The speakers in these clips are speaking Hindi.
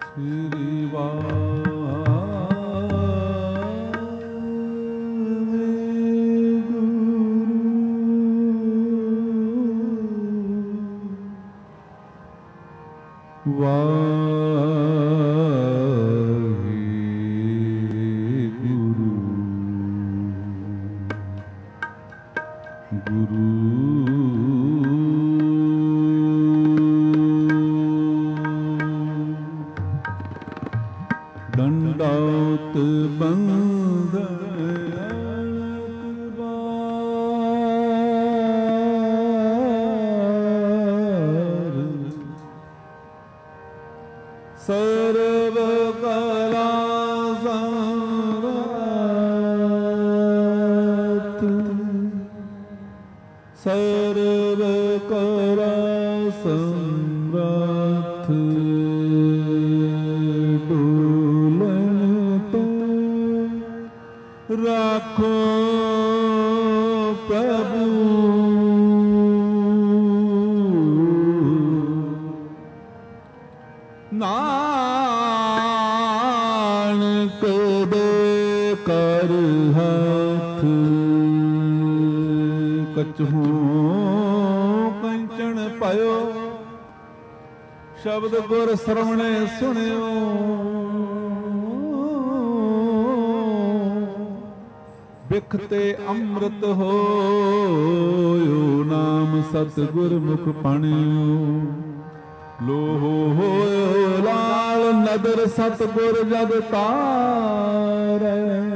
ਸ੍ਰੀ ਦੰਡੌਤ ਬੰਦਨ ਸਰਬ ਕਲਾ ਸਮਰੱਥ ਸਰਬ ਕਲਾ ਸਮਰੱਥ ਰਾਖੋ ਪ੍ਰਭੂ ਨਾਨਕ ਦੇ ਕਰ ਹੱਥ ਕਛੂ ਕੰਚਨ ਪਾਇਓ ਸ਼ਬਦ ਗੁਰ ਸਰਵਣੇ ਸੁਣਿਓ ਬਿਖ ਤੇ ਅੰਮ੍ਰਿਤ ਹੋਇਓ ਨਾਮ ਸਤਿਗੁਰ ਮੁਖ ਪਣਿਓ ਲੋਹੋ ਹੋਇਓ ਲਾਲ ਨਦਰ ਸਤਿਗੁਰ ਜਗ ਤਾਰੈ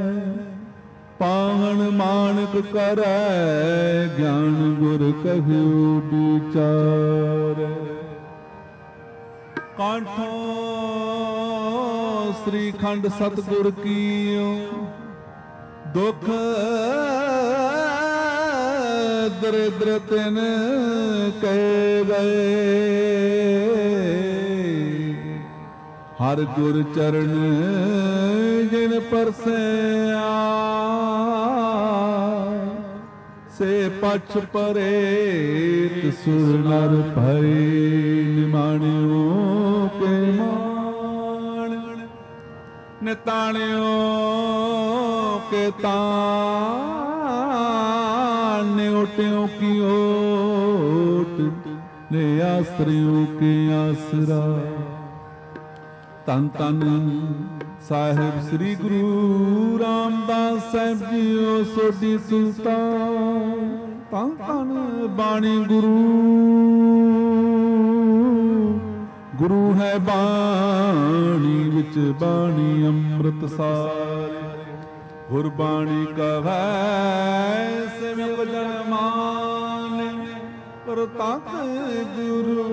ਪਾਵਨ ਮਾਨਕ ਕਰੈ ਗਿਆਨ ਗੁਰ ਕਹਿਓ ਵਿਚਾਰੈ ਕਾਂਠੋਂ ਸ੍ਰੀ ਖੰਡ ਸਤਿਗੁਰ ਕੀਓ ਦੁਖ ਦਰਿਦ੍ਰ ਤਿਨ ਕਹਿ ਗਏ ਹਰ ਗੁਰ ਚਰਨ ਜਿਨ ਪਰਸਿਆ ਸੇ ਪਛ ਪਰੇ ਤਿਸੁਰ ਨਰ ਭਈ ਨਿਮਾਣਿਓ ਕੇ ਮਾਣ ਨਿਤਾਣਿਓ ਕੇ ਤਾਨ ਓਟਿਓ ਕੀ ਓਟ ਨੇ ਆਸਰਿਓ ਕੇ ਆਸਰਾ ਧੰਨ ਧੰਨ ਸਾਹਿਬ ਸ੍ਰੀ ਗੁਰੂ ਰਾਮਦਾਸ ਸਾਹਿਬ ਜੀਓ ਸੋਢੀ ਸੁਲਤਾਨ ਧੰਨ ਧੰਨ ਬਾਣੀ ਗੁਰੂ ਗੁਰੂ ਹੈ ਬਾਣੀ ਵਿੱਚ ਬਾਣੀ ਅੰਮ੍ਰਿਤ ਸਾਰੇ ਗੁਰਬਾਣੀ ਕਹੈ ਸਿਵ ਜਨ ਮਾਨਿ ਪ੍ਰਤੱਖ ਗੁਰੂ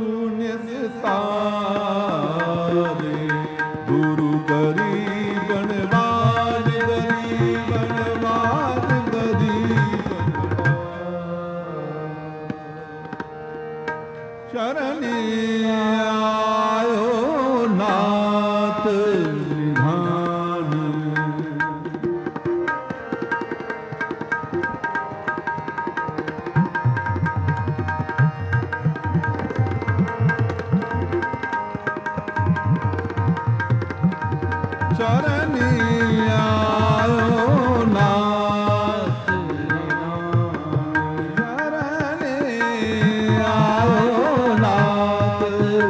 ਨਿਸਤਾਰੇ ਗੁਰੂ ਗਰੀਬਨ ਬਾਜ ਗਰੀਬਨ ਬਾਜ ਗਰੀਬਨ ਸ਼ਰਣੀ ਆਇਓ ਨਾਥ ਚਰਨੀ ਆਇਓ ਨਾਥ ਚਰਨੀ ਆਇਓ ਨਾਥ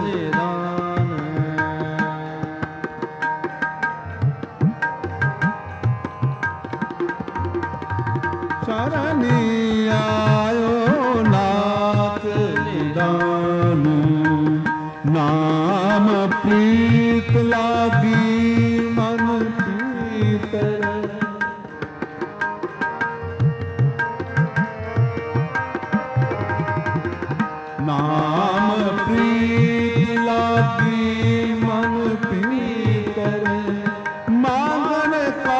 ਚਰਨੀ ਆਇਓ ਨਾਥ ਨਿਦਾਨ ਨਾਮ ਪ੍ਰੀਤ ਲਾਗੀ ਨਾਮ ਪ੍ਰੀਤ ਲਾਗੀ ਮਨ ਪੀਤਰ ਮੰਗਨ ਕੋ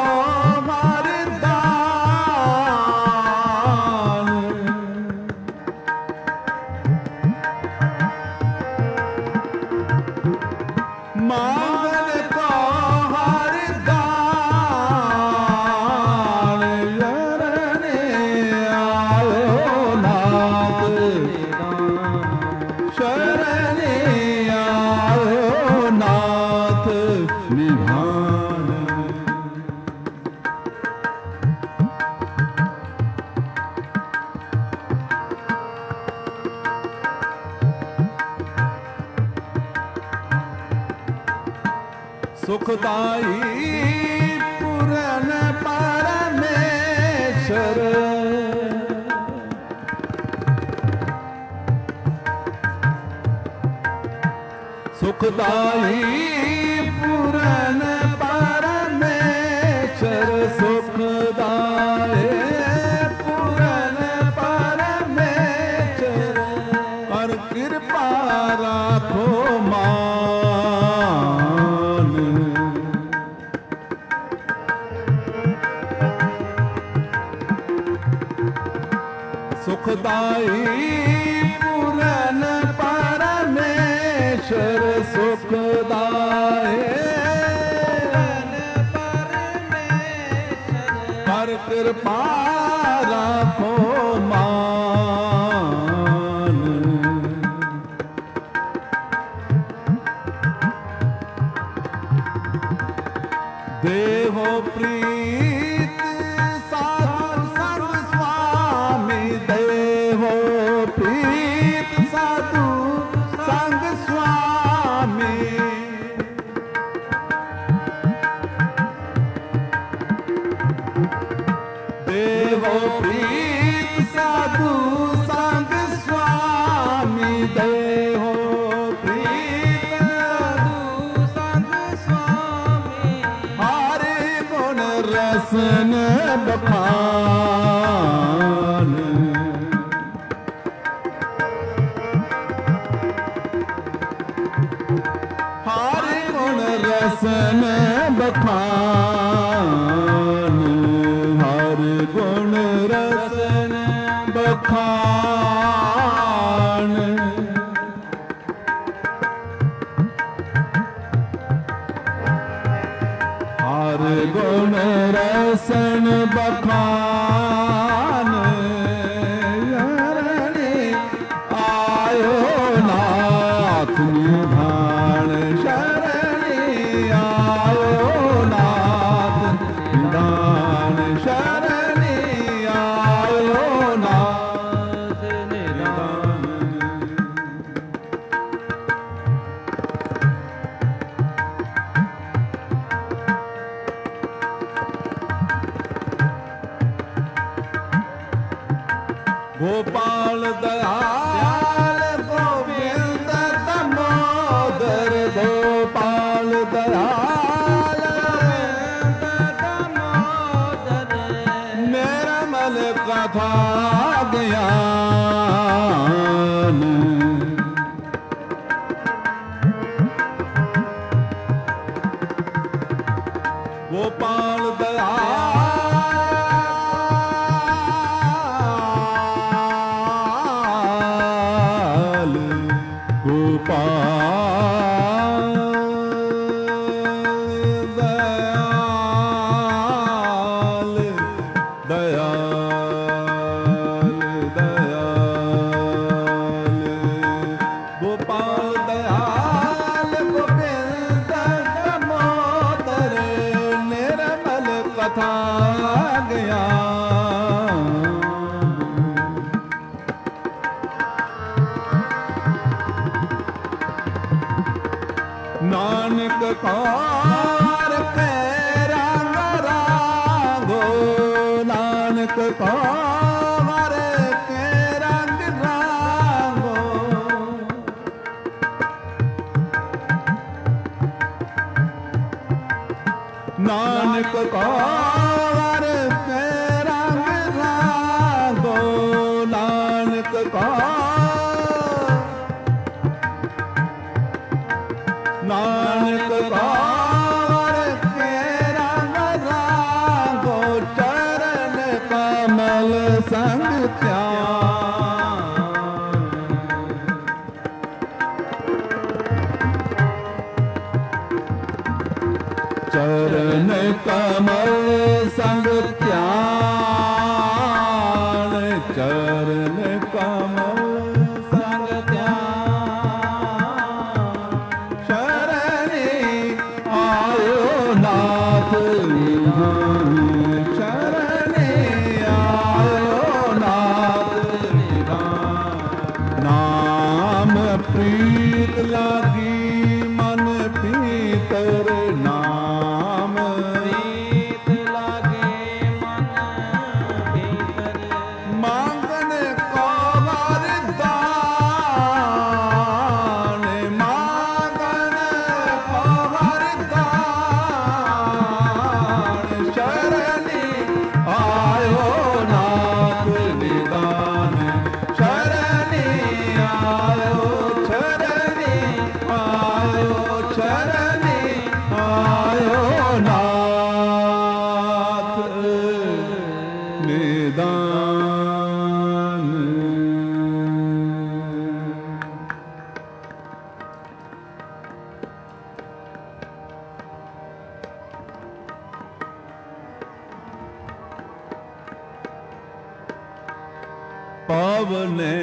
ਵਰਦਾਨ ਮੰਗਨ ਕੋ ਵਰਦਾਨ ਯਰਨੇ ਆਇਓ ਨਾਥ ਸ਼ਰਣੇ ਆਇਓ ਨਾਥ निधान सुखदाई पूरन परमेश्वर सुखदाई पूरन परमेश्वर सुखदाई पूरन परमेश्वर और कृपा राखो मान सुखदाई पूरन परमेश्वर सुखदाई पर कृपा राखो मान देहो प्रीत साधु संग स्वामी देहो प्रीत साधु संग स्वामी देहो प्रीत साधु संग स्वामी देहो प्रीत साधु संग स्वामी हरे गुण रसन बखान हरे गुण रसन बखान हरे गुण रसन बखान हरे गुण रसन बखान शरणे आयो नाथ निधान शरणे आयो नाथ निधान शरणे आयो नाथ निधान गोपाल दयाल गोविंद दामोदर गोपाल दयाल दामोदर निर्मल कथा ज्ञान गोपाल दयाल गोपाल दयाल दयाल दयाल गोपाल दयाल गोविंद दामोदर निर्मल कथा ज्ञान नानक कौर के रंग रागो नानक कौर के रंग रागो नानक कौर के रंग रागो नानक नानक कौर के रंग रागो चरण कमल संग चरण कमल संग ध्यान चरण कमल संग ध्यान शरणे आयो शरणे आयो नाथ निधान। नाम प्रीत लागी मन पीतर, नाम प्रीत लागे मन भीतर। मांगन को वरदान, मांगन को वरदान। शरणे आयो नाथ निदान, शरणे आयो, शरणे आयो, शरणे आयो नाथ निदान। पवने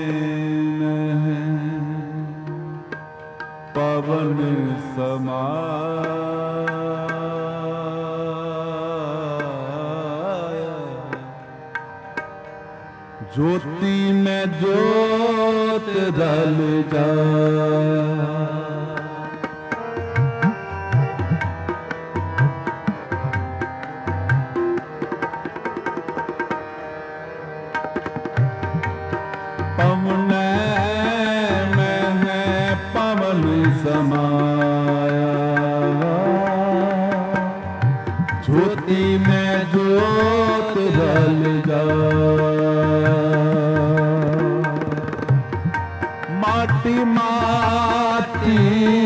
पवन समाया, ज्योति में ज्योत ढल जाया। पवन में है पवन समाया, ज्योति में ज्योत ढल जाया। माटी माटी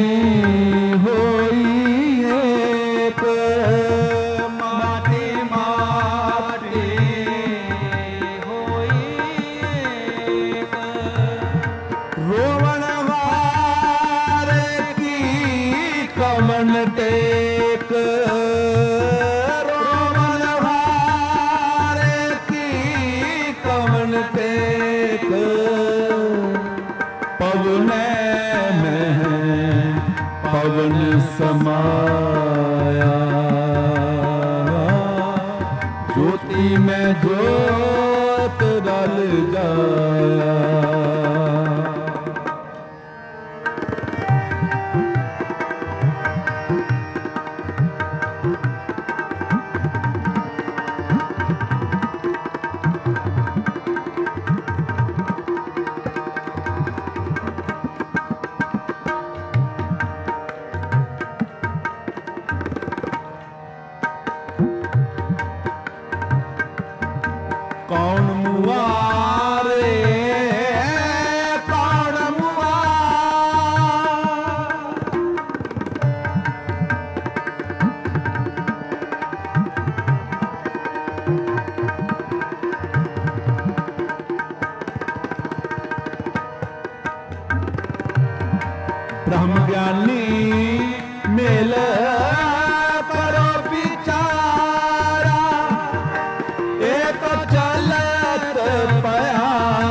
होई एक, माटी माटी होई एक। रोवण वारे की कमन टेक, रोवण वारे की कमन टेक। पवन में पवन समाया, ज्योति में ज्योत डाल जाया। कौन मुआ रे, कौन मुआ? ब्रह्म ज्ञानी मेल करो विचारा, एक चलत पया।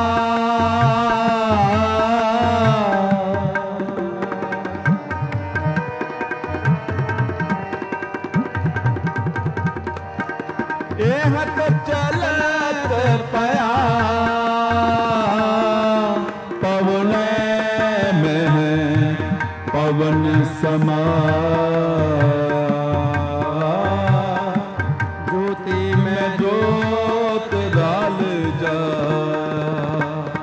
एक चलत पया, पवन में है पवन समाया, ज्योति में ज्योत डाल जाया।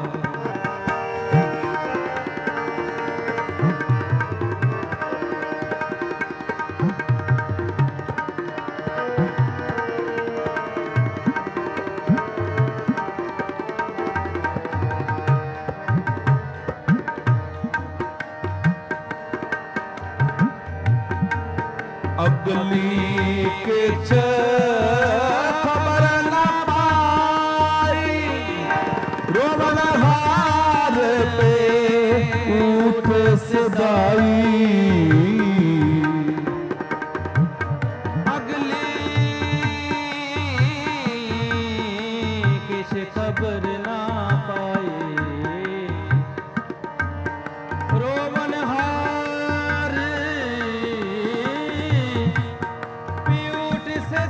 अगली के खबर न पाई, रोवन हार पे उठ सदाई। अगली किस खबर ना पाए, रोवन हार पीयूट से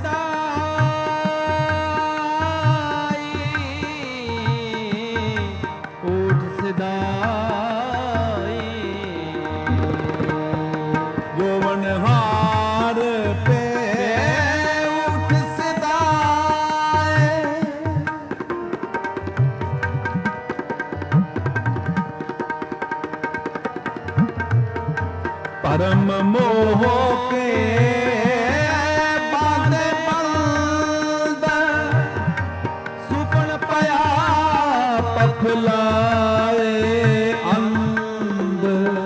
मोह के बांधे बंद ਸੁਪਨ पया पखलाए अंध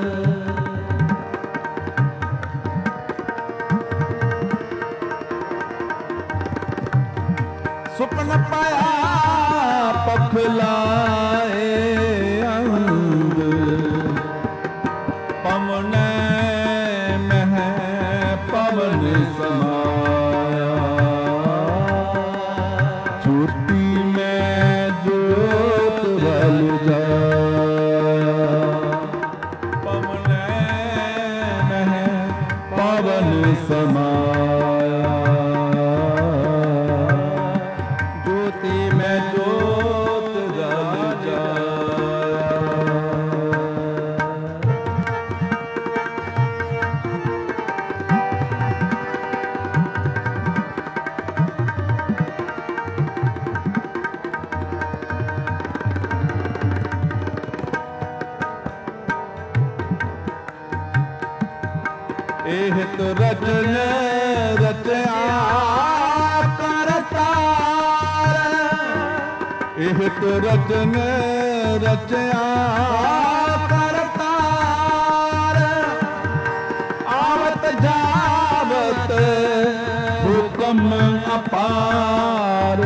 सुपन पाया पखलाए अंध पवन मह पवन समाया ज्योति में ज्योत रल जाया पवन मह पवन समाया ज्योति में ज्योत रल जाया। एहित रचन रचया करतार एहित रचन रचया करतार आवत जावत हुक्म अपार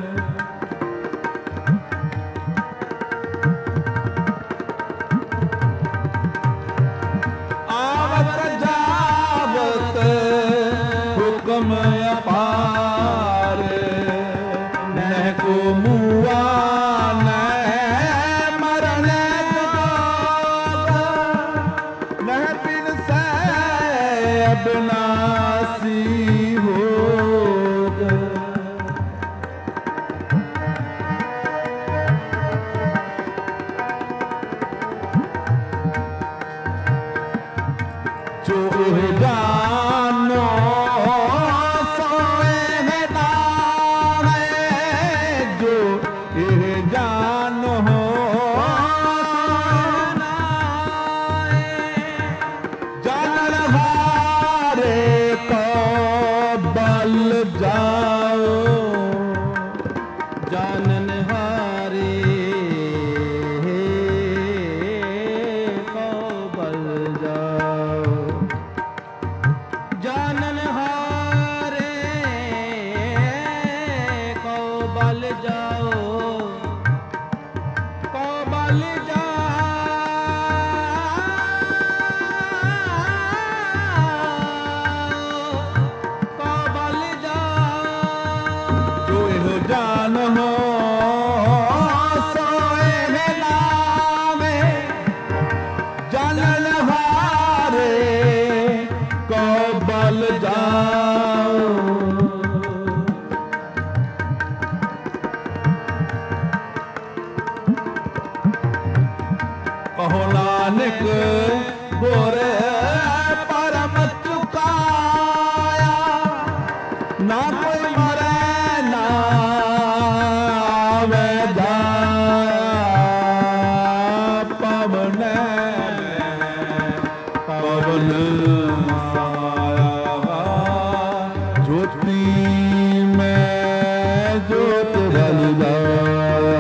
आवत जावत हुक्म अपार नह को मुआ नह मरण जोग नह बिन से अविनाशी होग जो जानो सोए है नावे जो जानो जानन हारे को बल जाओ जानन हारे को बल जाओ जानन हारे को बल जाओ को बल जाओ को बल जाओ जो जान हो सोए है नावे जानन हारे को बल जाओ कहो नानक गोरे परम चुकाया ना कोई मरे ना आवे जाया पवन पवन समाया ज्योति में ज्योत रल जाया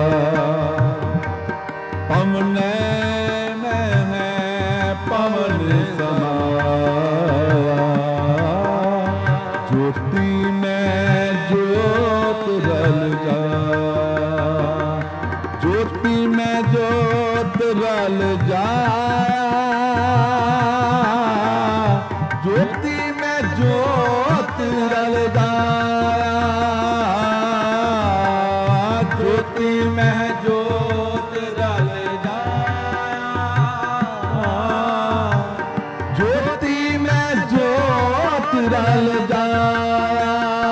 पवन में है पवन समाया ज्योति में ज्योत रल जाया ज्योति में ज्योत रल जाया ज्योति में ज्योत रल जाया ज्योति में ज्योत रल जाया ज्योति में ज्योत रल जाया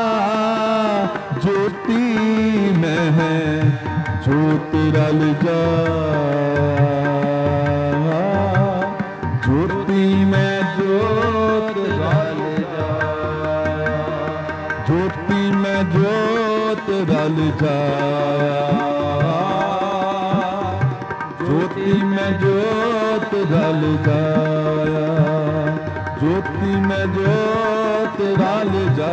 ज्योति में है ज्योत रल जाया ज्योति में ज्योत रल जाया ज्योति में ज्योत रल जाया ज्योति में ज्योत रल जाया ज्योति में ज्योत डाल जा,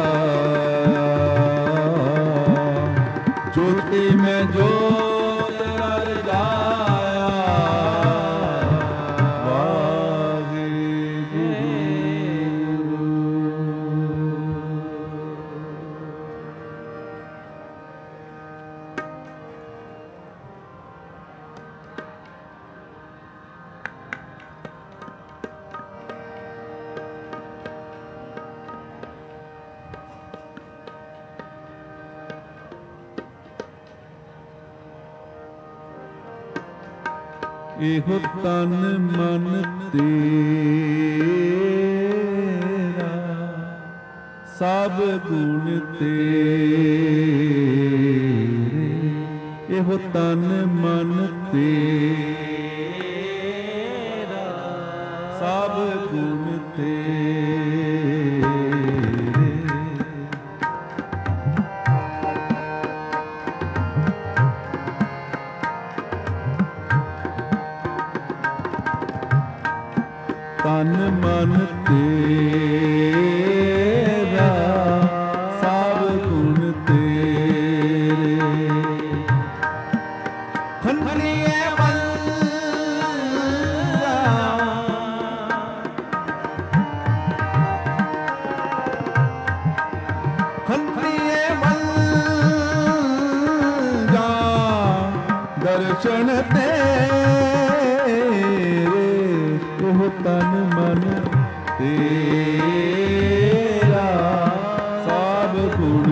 ज्योति में ज्योत डाल जाया। वाहे गुरु। ਇਹੋ ਤਨ ਮਨ ਤੇਰਾ ਸਭ ਗੁਣ ਤੇਰੇ, ਇਹੋ ਤਨ ਮਨ ਤੇਰਾ ਸਭ ਗੁਣ ਤੇਰੇ। ਤਨ ਮਨ ਤੇਰਾ ਸਭ ਗੁਣ ਤੇਰੇ। ਖੰਡਰੀਏ ਬੱਲਾ ਖੰਡਰੀਏ ਬੱਲਾ ਦਰਸ਼ਨ ਤੇਰੇ, ਉਹ ਤਨ ਮਨ ਤੇਰਾ ਸਭ ਗੁਣ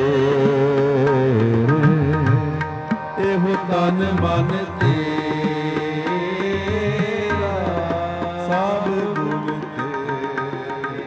ਤੇਰੇ, ਇਹੋ ਤਨ ਮਨ ਤੇਰਾ ਸਭ ਗੁਣ ਤੇਰੇ।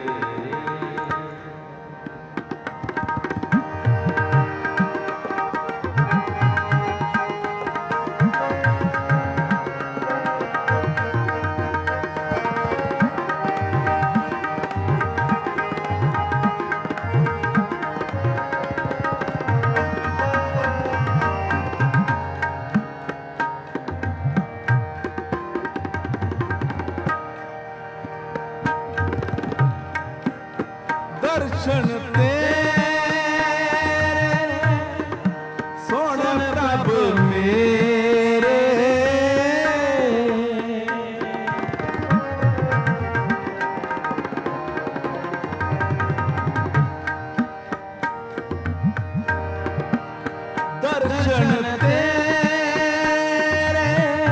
ਦਰਸ਼ਨ ਤੇਰੇ ਸੋਹਣ ਪ੍ਰਭ ਮੇਰੇ, ਦਰਸ਼ਨ ਤੇਰੇ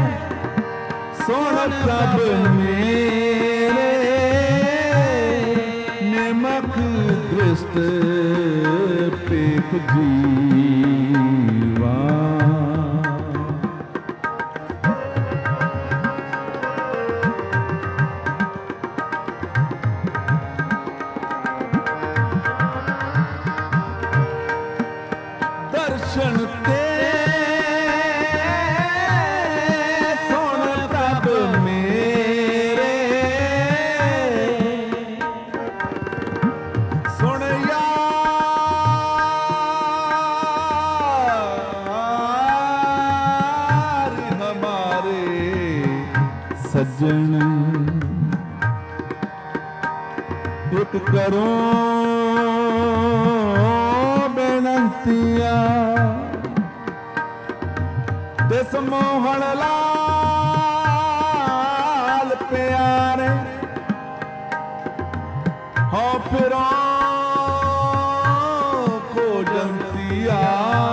ਸੋਹਣ ਪ੍ਰਭ ਮੇਰੇ, ਨਿਮਕ ਦ੍ਰਿਸ਼ਟ ਪੇਖ ਜੀਵਾ। ਦਰਸ਼ਨ ਤੇਰੇ ਸੋਹਣ ਪ੍ਰਭ ਮੇਰੇ, ਸੁਣ ਯਾਰ ਹਮਾਰੇ ਸੱਜਣ, ਇੱਕ ਕਰੋ ਬੇਨੰਤੀਆਂ, ਤਿਸ ਮੋਹਣ ਲਾਲ ਪਿਆਰੇ, ਹੋ ਫਿਰੋ ਖੋਜੰਤੀਆ,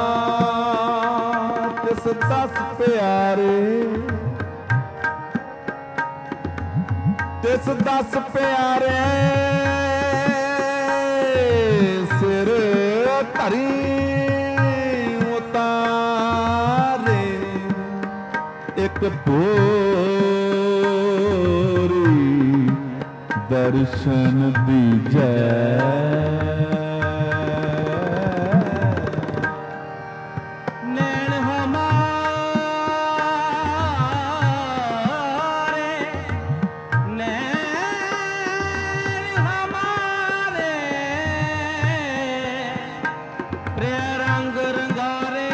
ਤਿਸ ਦਸ ਪਿਆਰੇ, ਤਿਸ ਦਸ ਪਿਆਰੇ ਸਿਰ ਧਰੀ ਉਤਾਰੇ, ਇੱਕ ਭੋਰੀ ਦਰਸ਼ਨ ਦੀਜੈ। ਨੈਣ ਹਮਾਰੇ, ਨੈਣ ਹਮਾਰੇ, ਪ੍ਰਿਯ ਰੰਗ ਰੰਗਾਰੇ,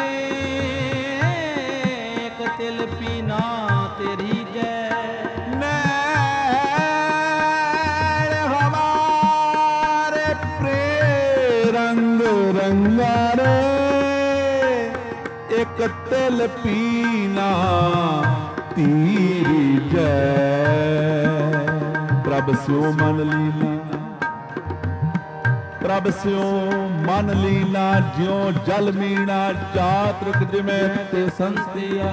ਇੱਕ ਤਿਲ ਪੀਨਾ ਤੇਰੀ ਜੈ। ਨੈਣ तिल पीना तीरी जय। प्रभ स्यो मन लीला, प्रभ स्यो मन लीला, ज्यों जल मीना चातृक जिमें ते संतिया।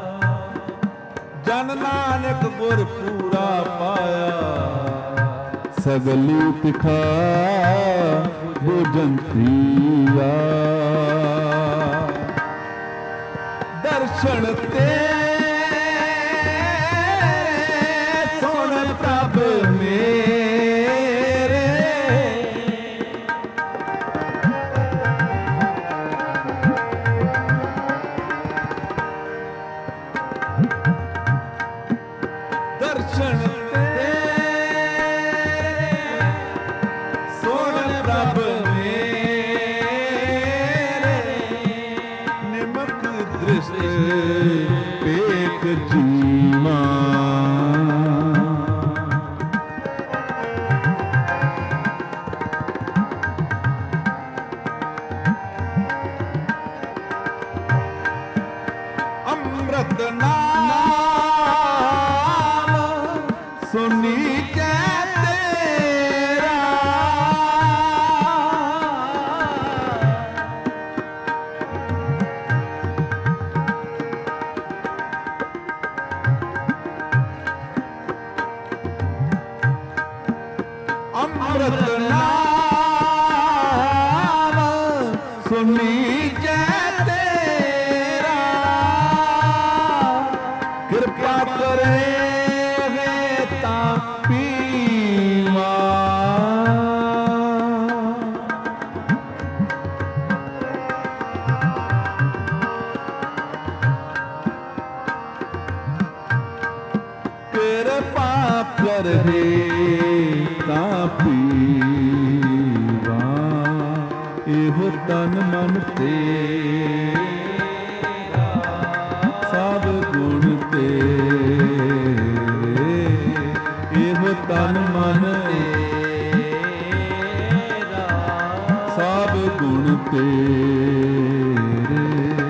जन नानक गुर पूरा पाया, सगली तिखा भुजंतिया। दर्शन ते सुन प्रभ मेरे, दर्शन ते सुन प्रभ मेरे, निमक दृष्टि पेट जीवा। अमृत नाम सुनी के तेरा, अमृत नाम सुनी के तेरा। कृपा करे ता पीवा। कृपा करे ता पीवा। एहो तन मन तेरा, सब गुण तेरे। एहो तन मन तेरा, सब गुण तेरे।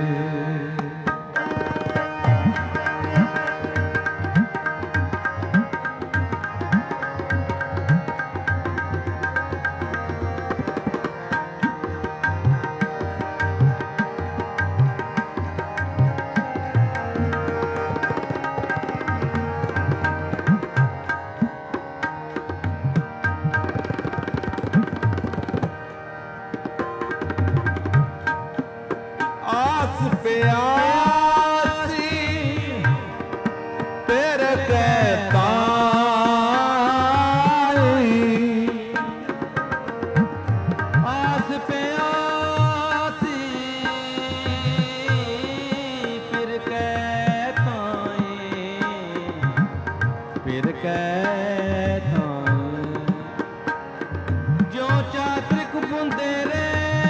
आस प्यासी तेरे कहता, आस प्यासी फिर कहता, जो चातृक बुंदे रे,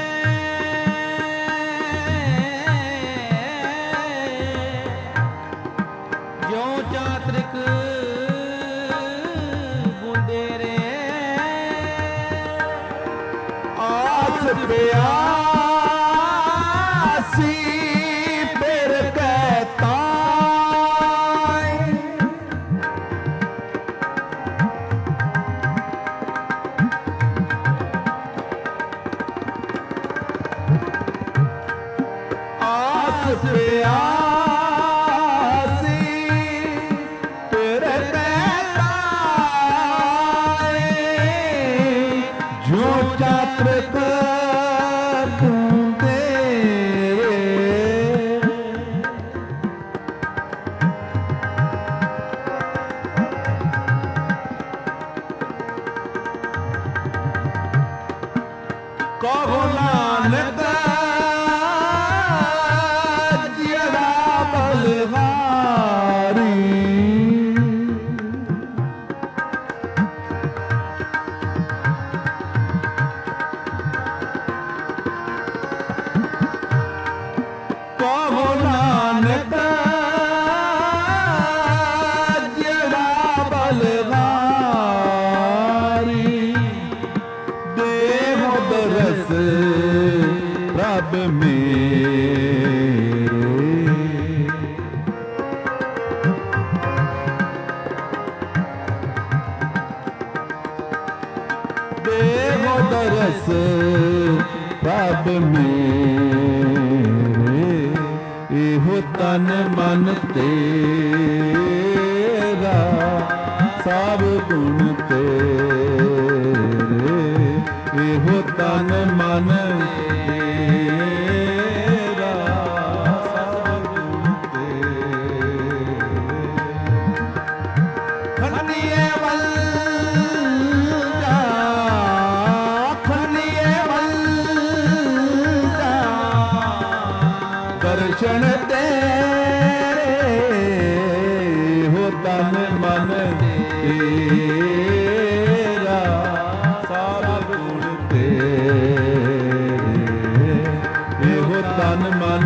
जो चातृक बुंदे रे। आस प्यासी फिर कहता, आस प्यासी फिर कहता, जो चातृक ढूंढे रे। कहो नानक जियरा बलवारी, कहो नानक जियरा बलवारी। देह दरस रस प्रभ मेरे एहो तन मन तेरा सब गुण तेरे एहो तन मन तेरा सब गुण तेरे खनिए वल्जा दर्शन तेरे हो तन मन तेरा सब गुण तेरे हो तन मन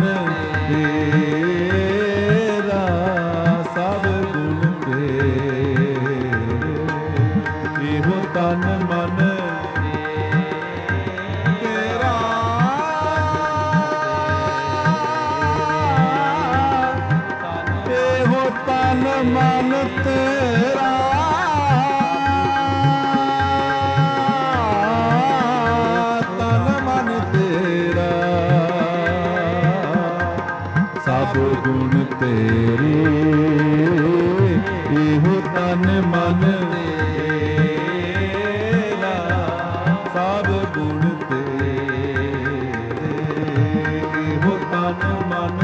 तेरा सब गुण तेरे हो तन मन मन तेरा तन मन तेरा सब गुण तेरे एहो तन मन तेरा सब गुण तेरे एहो तन मन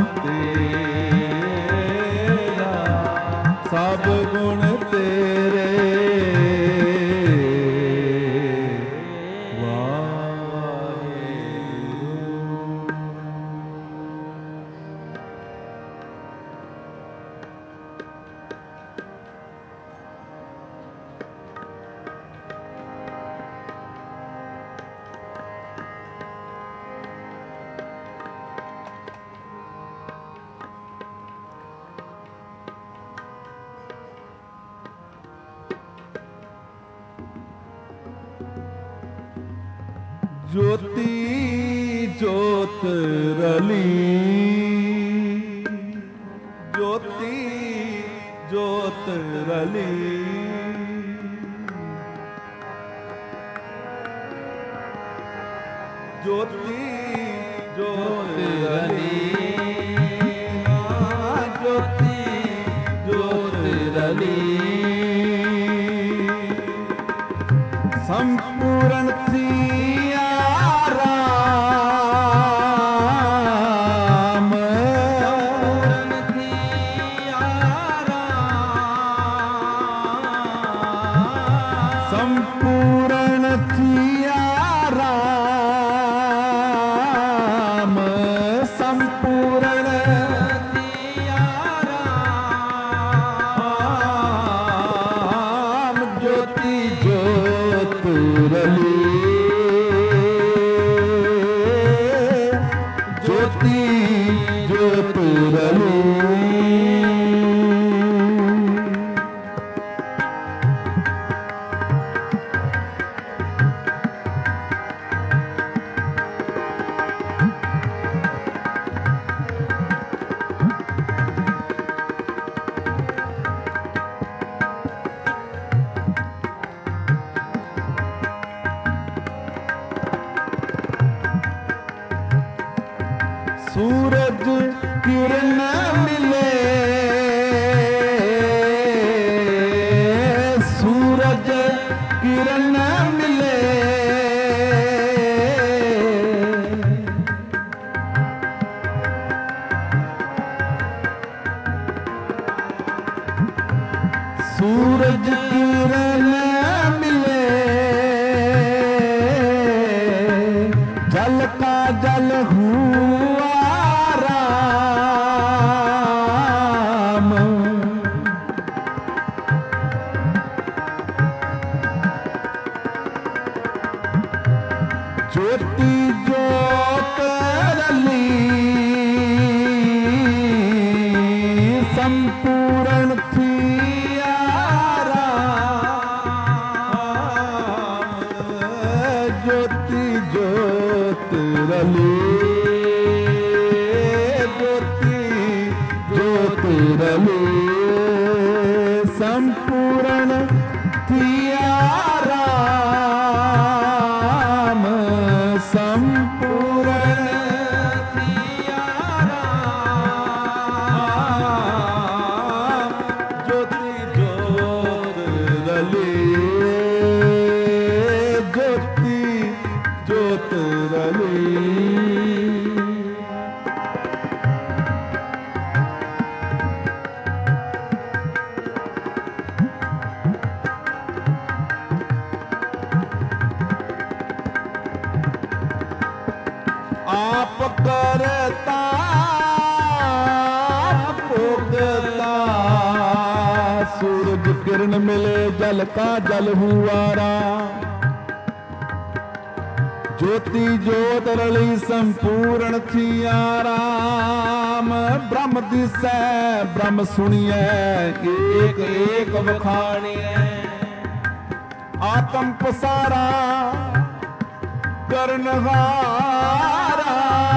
तेरा सब गुण तेरे ज्योति ज्योत रली ज्योति ज्योत रली ज्योति ज्योत रली ज्योति ज्योत रली संपूर्ण थी संपूर्ण थिया राम संपूर्ण थिया राम ज्योति ज्योत रली ज्योति ज्योत रली सूरज किरण मिले सूरज किरण मिले सूरज किरण मिले जल का जल हुआ ज्योति ज्योत रली संपूर्ण थिया राम ज्योति ज्योत रली ज्योति ज्योत रली संपूर्ण थिया राम ਜੋਤ ਰਲੀ। ਆਪ ਕਰਤਾ ਭੋਗਤਾ, ਸੂਰਜ ਕਿਰਨ ਮਿਲੇ ਜਲ ਕਾ ਜਲ ਹੁਆਰਾ। ज्योति जोत रली संपूर्ण थिया राम। ब्रह्म दिसै ब्रह्म सुनिए एक एक बखानिए। आत्म पसारा करनहारा,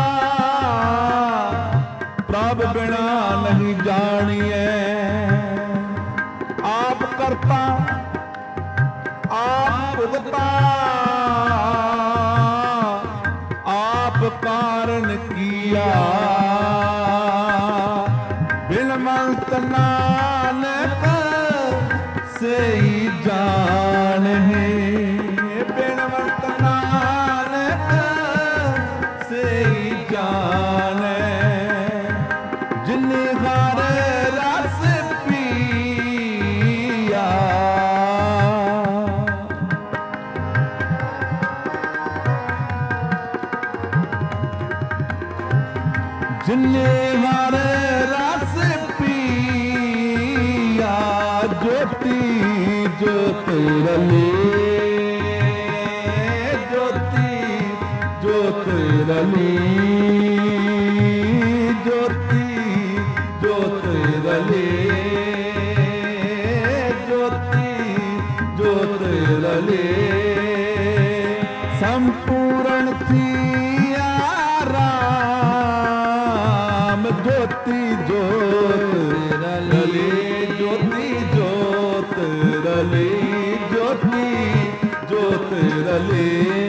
प्रभ बिना नहीं जानिए। आप करता आप भुगता, कारण किया। बिनवंत नानक से ही जान है। बिनवंत नानक से ही जान है। जिन्हें हर रस पिया, जिन्ने हर रस पिया। ज्योति ज्योत रली, ज्योति ज्योत रली। ज्योति ज्योत रली, ज्योति ज्योत रली। संपूर्ण थिया राम, ज्योति ज्योत रली। ज्योति ज्योत रली, ज्योति ज्योत रली।